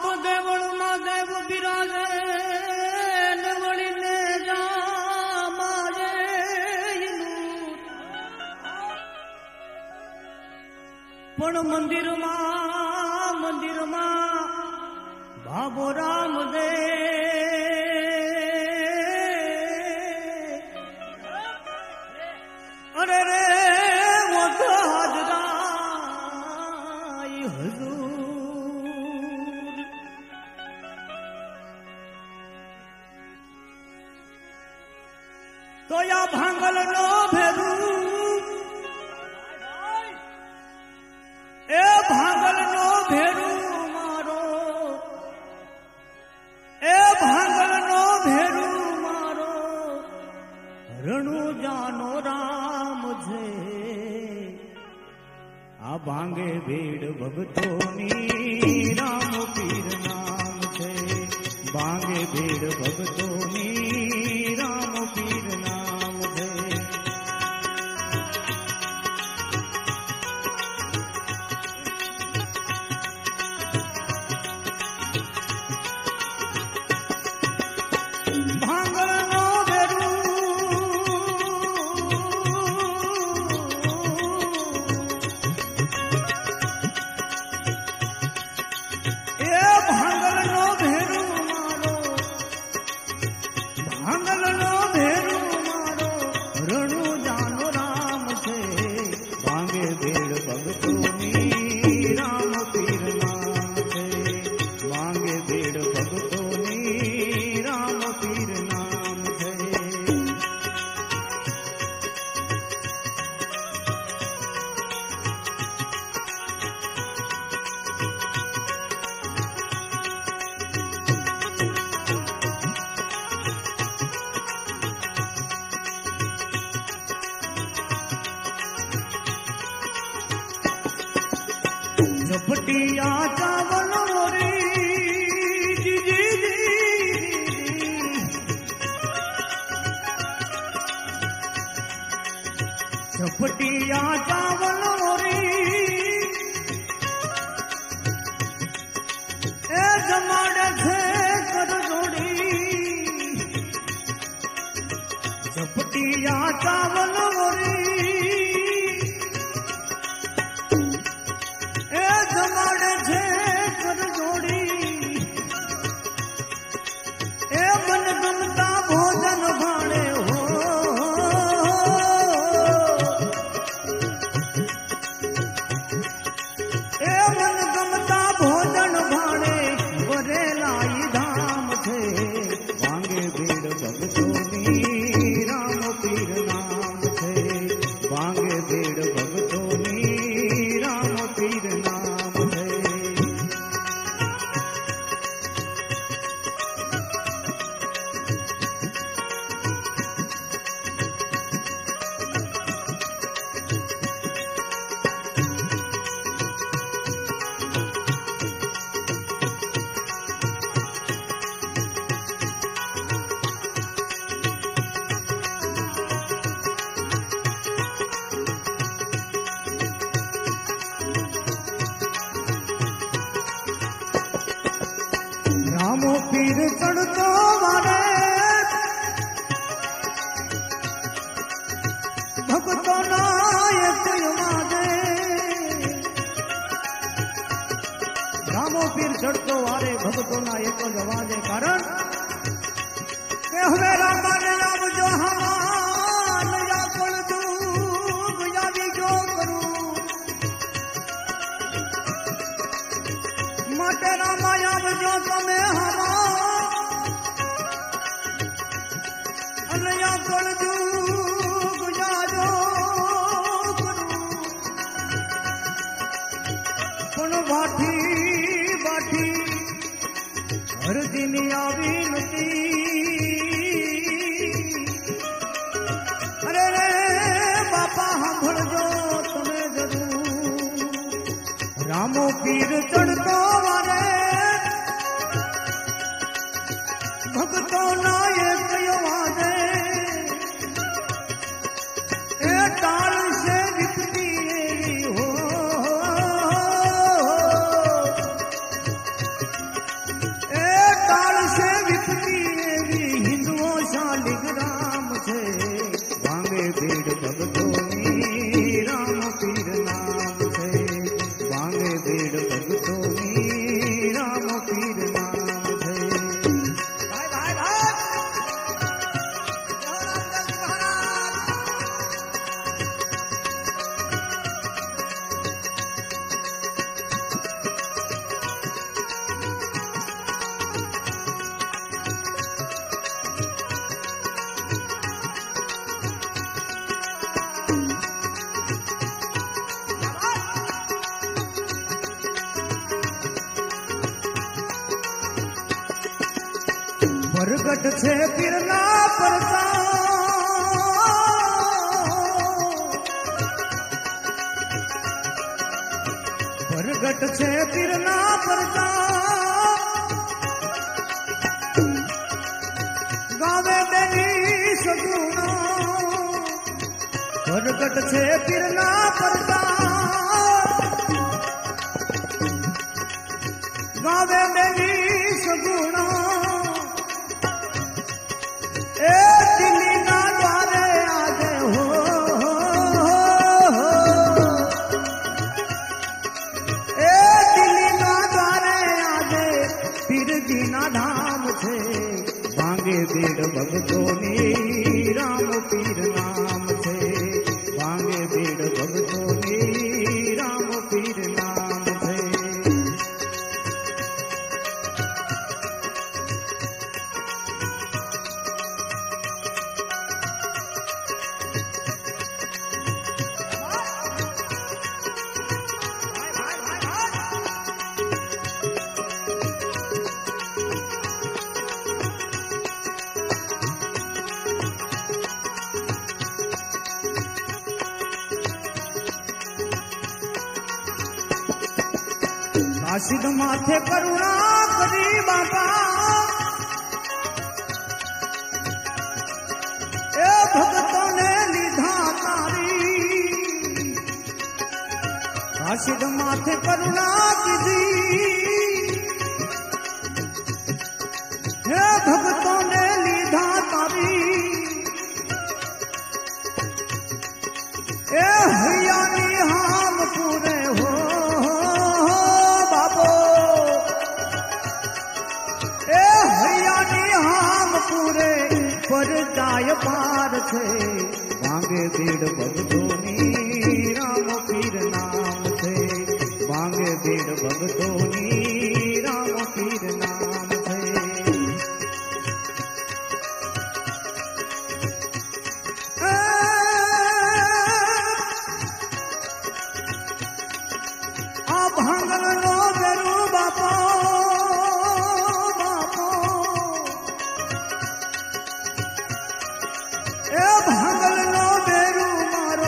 तो देवळમાં દેવ બિરાજે ને વળીને જામાજે પણ મંદિરમાં બાબો રામ દે અરે રે वो तो हाजराई हुजूर तो या भांगल नो भेरू ए भांगल नो भेरू मारो ए भांगल नो भेरू मारो रणु जानो राम छे आ भांगे भीड़ भगतोनी राम पीर नाम छे भांगे भीड़ भगतोनी राम पीर नाम छे भांगल नो भेरू झपटिया चावल मोरी जी जी जी झपटिया चावल मोरी ए जमाड़े थे कर जोड़ी झपटिया चावल मोरी जमाड़े छे कर जोड़ी ए मन गमता भोजन भाड़े हो ए मन गमता भोजन भाड़े बरे लाई धाम थे भांगे भीड़ भगतोनी राम पीर नाम थे भांगे भीड़ भगतोनी राम पीर नाम रामो पीर चढ़तो वारे भगतो नायक युमादे रामो पीर चढ़तो वारे भगतो नायक जवादे कारण के हवे रामा ने अब जो हमान या कोल दूग या भी जो करूं माटे रामाया जो तमे हमा अनया कोल दूग या जो करूं पण बाठी बाठी हर दिन आवी नती अरे रे बापा सांभळजो तमे जरूर रामो पीर चढ़तो वारे भगतो नायक युवादे ए ताल से विपती हो प्रगट छे पीरना प्रगट छे पीरना गावे बेनी सगुना प्रगट छे पीरना गावे बेनी सगुना ए दिल्ली ना द्वारे आजे हो ए दिल्ली ना द्वारे आजे पीर जी ना धाम छे भांगे बेड़ भगतोनी राम पीर नाम छे भांगे बेड़ भगतोनी राम पीर नाम छे काशिद माथे करुणा करी बापा ए भगतों ने लीधा तारी काशिद माथे करुणा की हे भगतों ने लीधा तारी ए हयानी हम पूरे हो पूरे पर जाय पार छे भांगे बेड़ भगतोनी राम पीर नाम छे भांगे बेड़ भगतोनी राम पीर नाम छे आ भांगल नो बेरू बापा भांगल नो बेरू मारो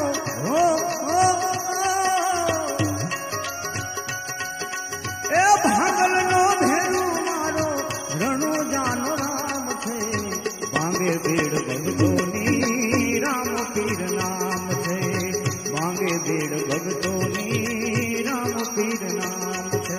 ए भांगल नो बेरू मारो रणो जानो राम छे भांगे बेड़ भगतोनी राम पीर नाम छे भांगे बेड़ भगतोनी राम पीर नाम छे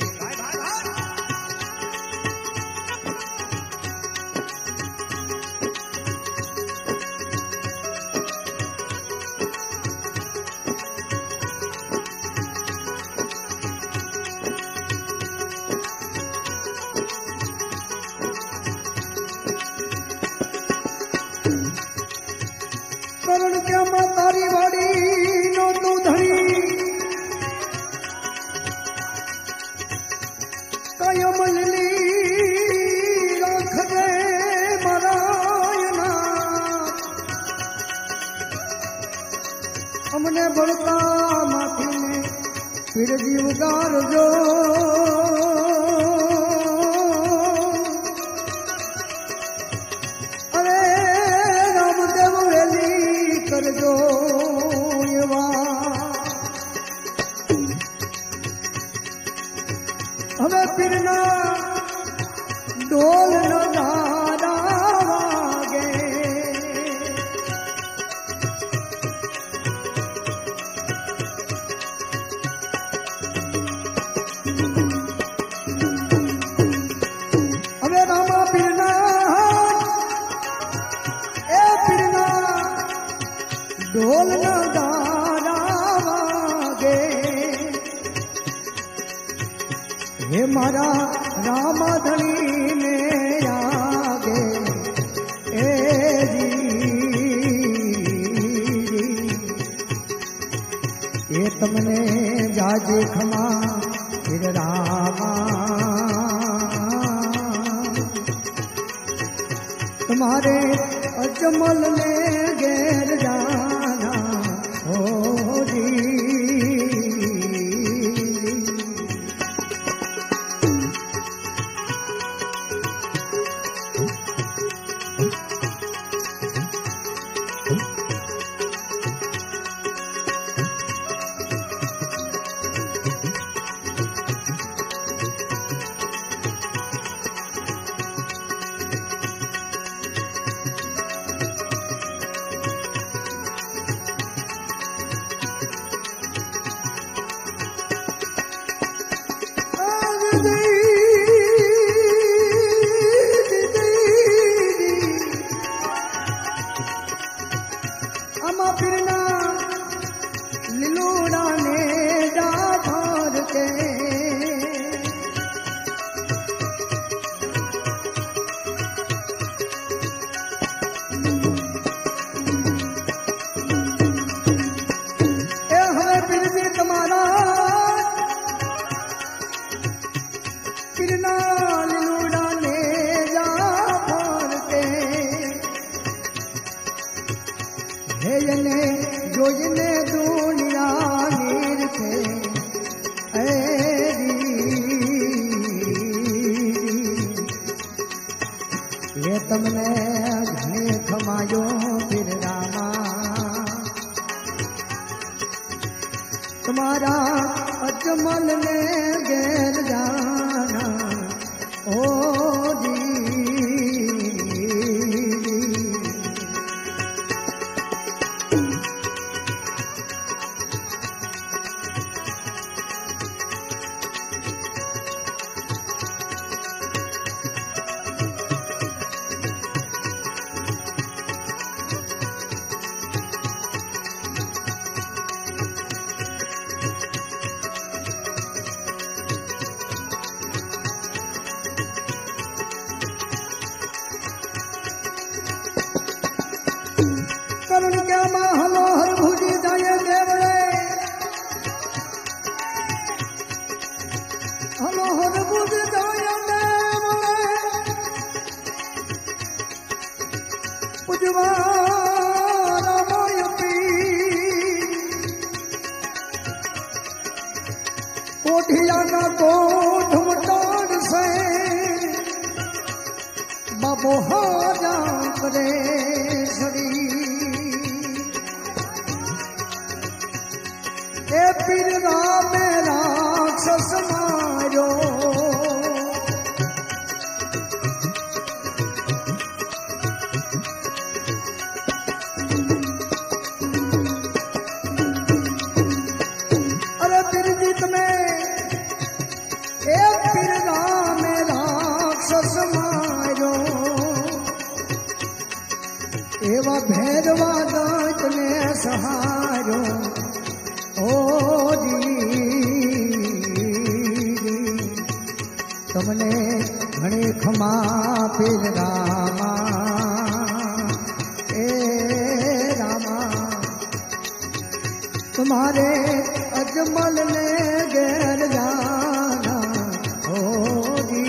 करण क्या मातारी वाड़ी नो तू धरी कयमलनी राख दे मरायना हमने बड़का माथी में फिर जीव गार जो करजो हमें पीरना ढोल नगाड़ा वागे हमें रामा पीरना ए पीरना ढोल नगाड़ा वागे हे मारा रामा धनी ने आगे ए ये तमने जाजे खमा फिर रामा तुम्हारे अजमल में घेर जाना हो जी फिरना लीलोड़ा ने जा भर के जोजने दुनिया नीर थे ये तमने घने खमायो फिर रामा तुम्हारा अजमल ने गैर जाना ओ जी हलो हर भुजी जाए देवड़े हलो हर भुजी जाए देवड़े उजवारा मोयपी कोठिया ना कोठ मटार से बाबो हाजा करे सड़ी ए पीर राम राक्षस मारो अरे पीर जीत में ए पीर राम राक्षस मारो एवा भैरवा दांत ने सहारो ओ जी तुमने घणे खमा फिर रामा ए रामा तुम्हारे अजमल ने गैर जाना ओ जी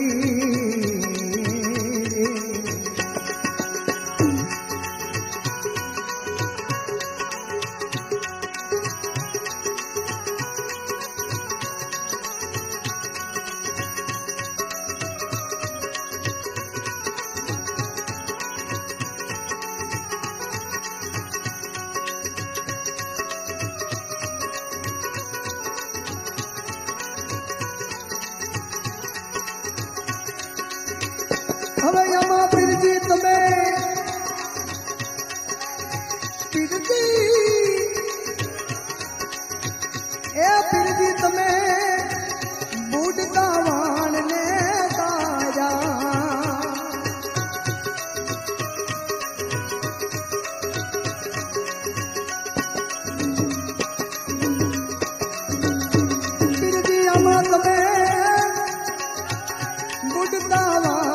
हमें यमा फिर जीत में फिर जी ए फिर जीत में बूढ़ता वाण ने ताजा फिर जी यमा में बूढ़ता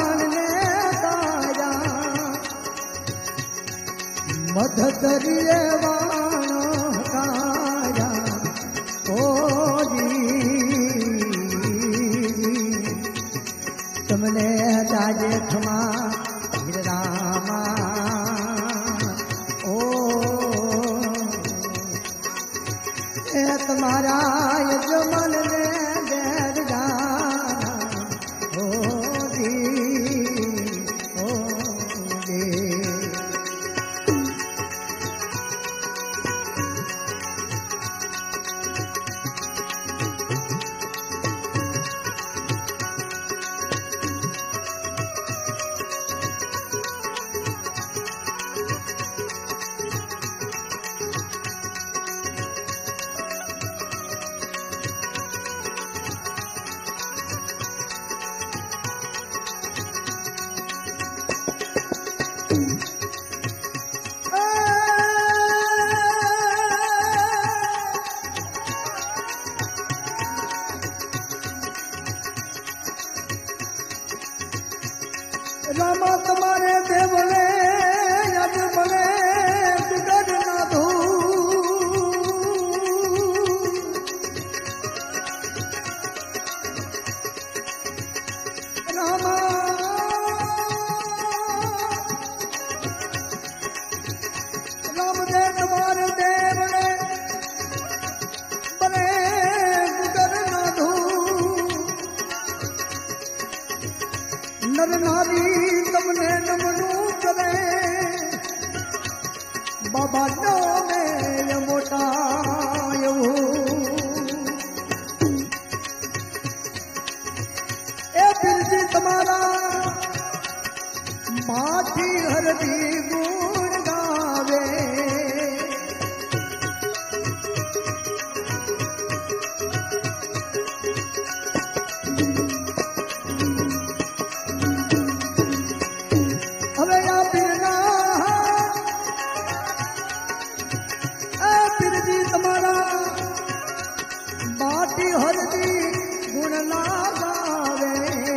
मध दरिए वाणो काया ओ जी तुमने जाजे खमा फिर रामा ओ ए तुम्हारा यजमान ने गैर जाना ओ जी ओ जी में मोटा ए बिरजी तुम्हारा माटी हरदी गुण गावे હવે આ પીરના પીરજી તમારા માટી હરદી ગુણ લાગાવે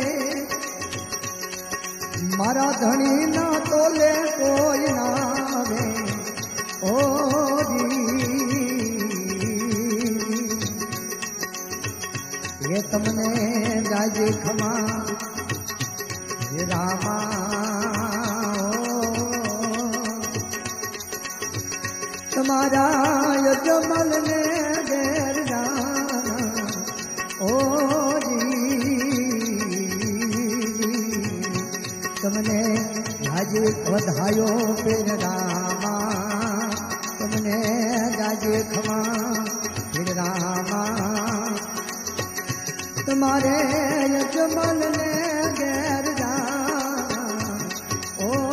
મારા ધણી ના તોલે કોઈ નાવે એ તમને જાજે ખમા હે રામા તમારા યજમલ ને ઘેર જાના તમને જાજે વધાયો પીર રામા તમને જાજે ખમા પીર રામા तुम्हारे यजमल ने घेर जा ओ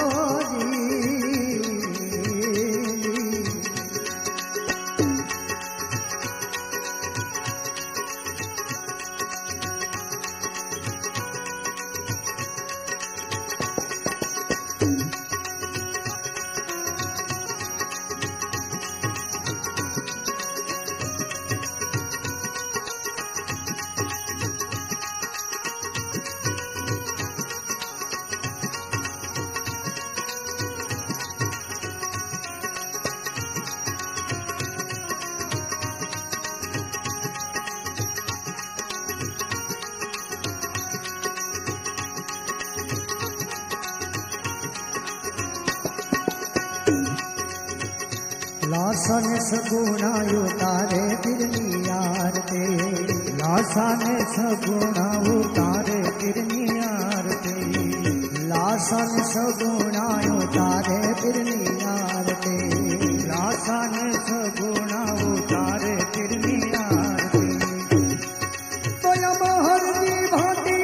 लासा ने सगुणायो तारे बिरनी यार ते लासा ने सगुणायो तारे बिरनी यार ते लासा ने सगुणायो तारे बिरनी यार ते लासा ने सगुणायो तारे बिरनी यार ते तो यम हरदी भाटी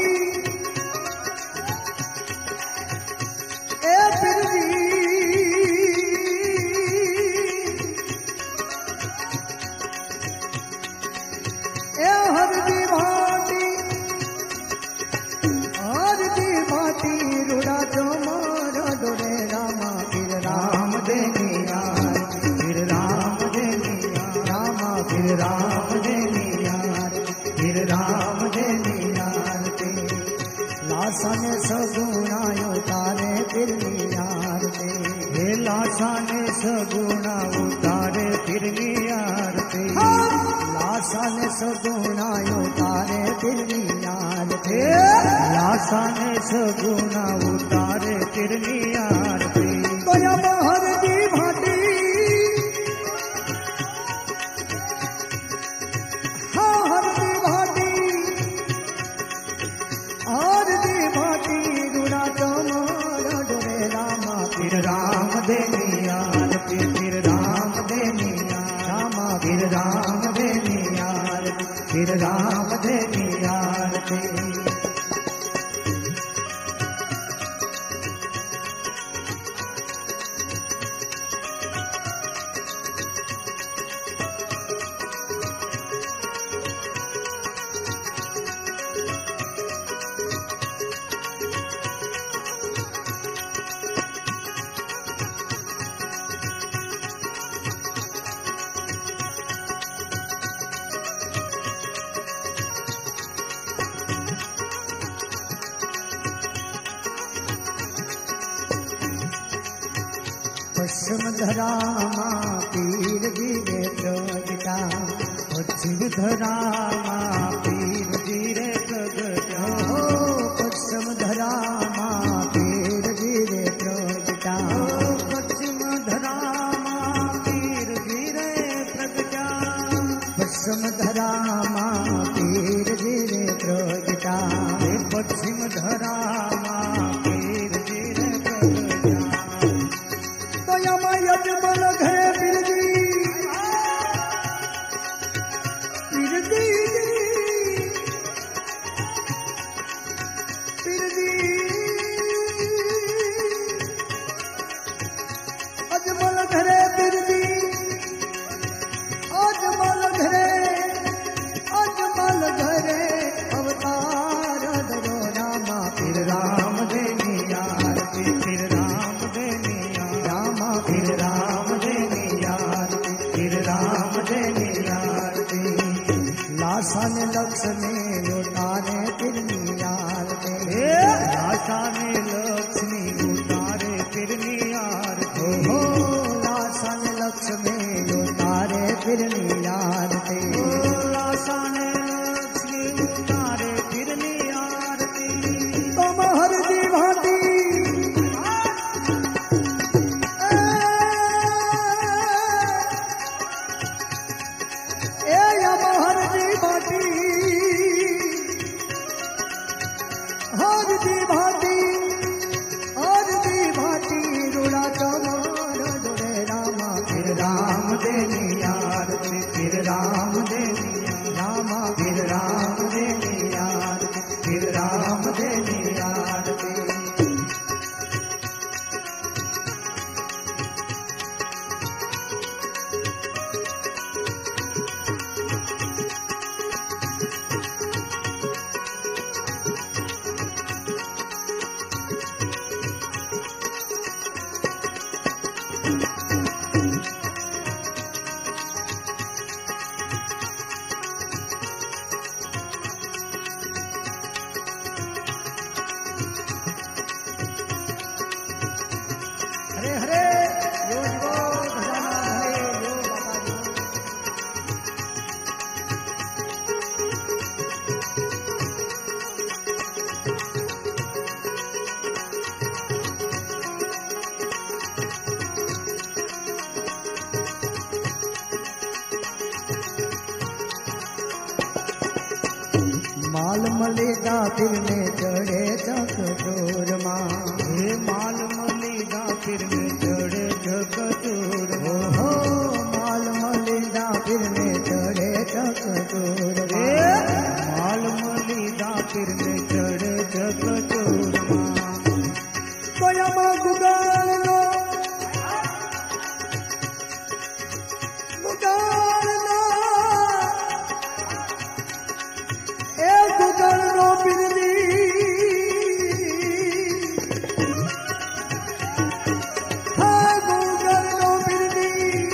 ए बिरनी हरदी भाटी रुड़ा चमारा डोरे रामा फिर राम देनिया फिर राम देनिया रामा फिर राम देनिया फिर राम देनिया लासा ने सगुणायो तारे फिर यार ते हे लासा ने सगुणा उतारे फिर यार ते लासा ने सगुणायो तारे फिर यार ते लासा ने सगुणा उतारे फिर यार ते तो हरदी भाटी हाँ हरदी भाटी रुड़ा चमारा डोरे रामा फिर राम देनिया फिर राम देनिया रामा फिर राम देनिया फिर राम देनिया पश्चिम धरामा पीर गिरे प्रगटा पश्चिम धरामा पीर गिरे प्रगटा पश्चिम धरामा पीर गिरे प्रगटा पश्चिम धरामा पीर गिरे प्रगटा पश्चिम धरामा पीर गिरे प्रगटा पश्चिम धरामा पीर गिरे प्रगटा यजमल घे बिरजी फिर राम देनी आरती लाशा ने लक्ष्मी उतारे फिरनी आरती लाशा ने लक्ष्मी उतारे फिरनी आरती हो लाशा ने लक्ष्मी उतारे फिरनी आरती लाशा ने लक्ष्मी उतारे फिरनी आरती तुम हर दी भांति माल मलेगा फिर में चढ़े जग चोर माँ हे माल मलेगा फिर में चढ़े जग चोर हो माल मलेगा फिर में चढ़े जग चोर माल मलेगा फिर में चढ़े जग चोर माँ गुगाल लो गुगाल लो गुगल नो बिरनी हाँ गुगल नो बिरनी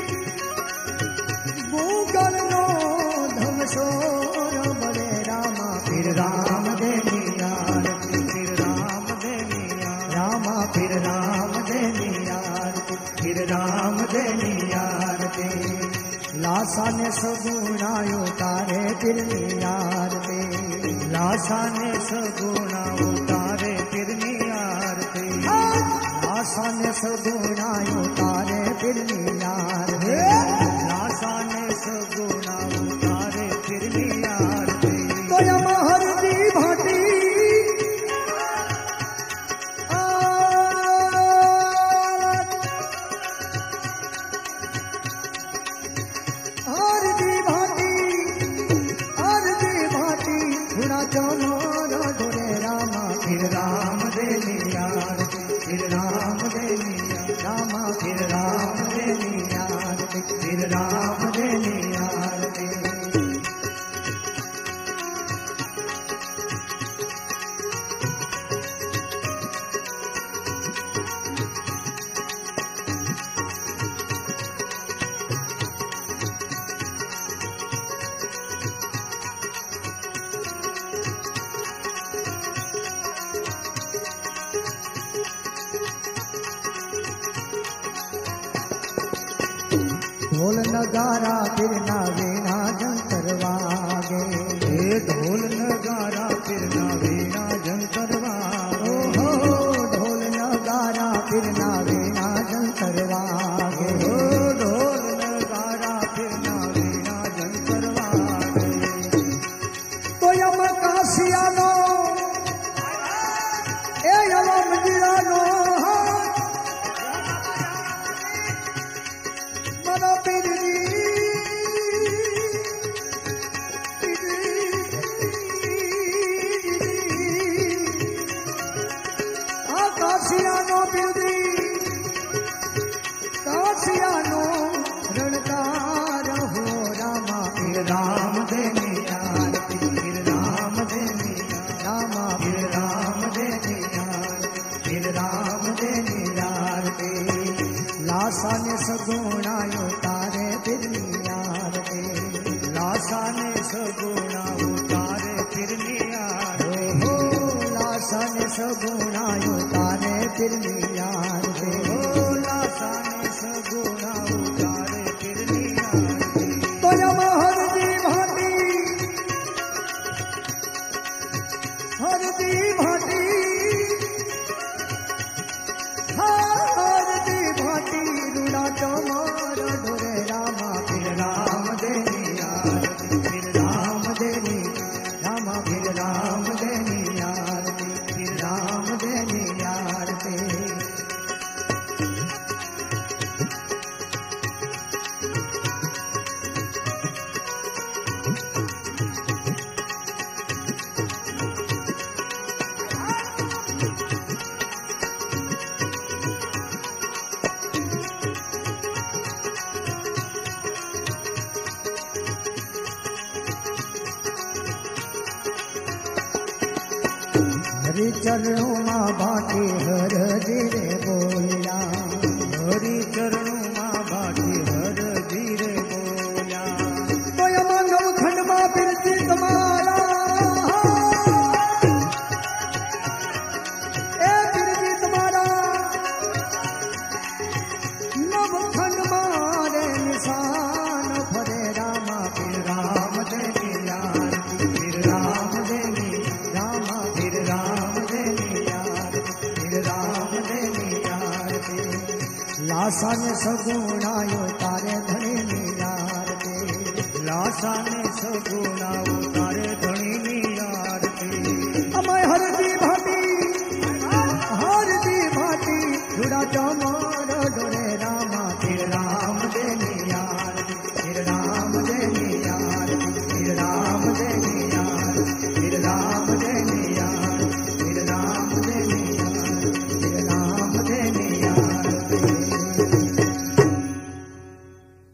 गुगल नो धमसोर बड़े रामा फिर राम देनी आरती फिर राम देनी रामा फिर राम देनी आरती फिर राम देनी आरती लाशा ने सगुणा उतारे फिरनी आरती लाशा ने सगुणा उतारे फिरनी आरती लाशा ने सगुणा उतारे फिरनी आरती लाशा ने सगुणा उतारे फिरनी आरती तो हर दी भाटी फिर राम देनी आरती फिर राम देनी रामा फिर राम देनी आरती फिर राम देनी आरती ढोल नगारा फिर ना वीणा जंतर वागे ढोल नगारा फिर ना वीणा जंतर वागे ढोल नगारा फिर ना वीणा जंतर वागे ढोल नगारा फिर ना वीणा जंतर वागे तो यम कासिया नो ए यम जिया नो सगुणा उतारे फिरनी आरती हो लासा ने सगुणा उतारे फिरनी आरती हो लासा ने सगुणा उतारे फिरनी आरती तो जब हरदी भाटी रूड़ा चमार ढोरे रामा फिर राम देनी आरती फिर राम देनी रामा फिर राम देनी आरती फिर राम देनी आरती हरि चरणों माँ बाटी हर धीरे बोलिया हरि चरणों माँ बाटी हर धीरे बोलिया तो मानव खंड माँ बिरती तुम्हारा ए बिरती तुम्हारा नव खंड मारे निशान फरे रामा फिर राम देनी आरती फिर राम देनी रामा फिर राम देनी आरती फिर राम देनी आरती लासा ने सगुणा उतारे धनी आरती लासा ने